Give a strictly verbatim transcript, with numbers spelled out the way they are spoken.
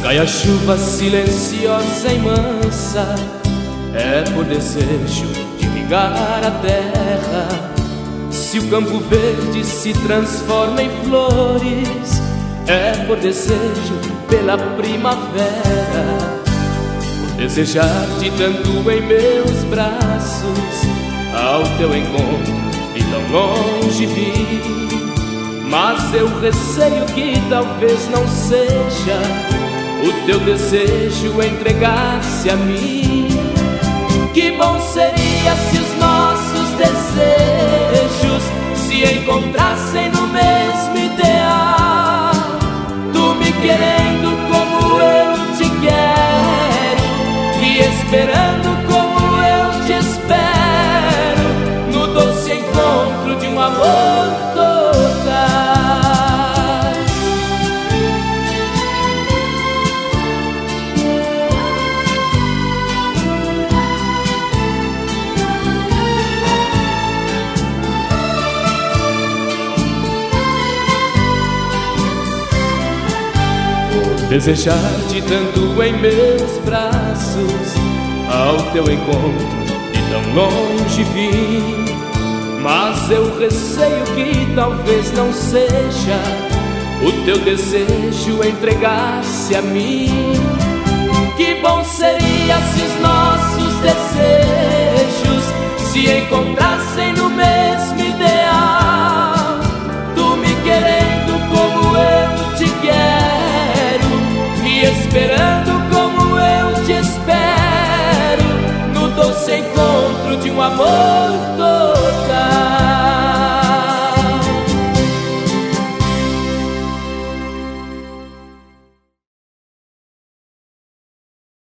Cai a chuva silenciosa e mansa, é por desejo de ligar a terra. Se o campo verde se transforma em flores, é por desejo pela primavera. Por desejar-te tanto em meus braços, ao teu encontro e tão longe vim. Mas eu receio que talvez não seja o teu desejo entregar-se a mim. Que bom seria se os nossos desejos se encontrassem no mesmo ideal. Tu me querendo como eu te quero, e esperando como eu te espero, no doce encontro de um amor total. Desejar-te tanto em meus braços, ao teu encontro e tão longe vim. Mas eu receio que talvez não seja o teu desejo entregar-se a mim. Que bom seria se os nossos desejos se encontrassem no mesmo ideal.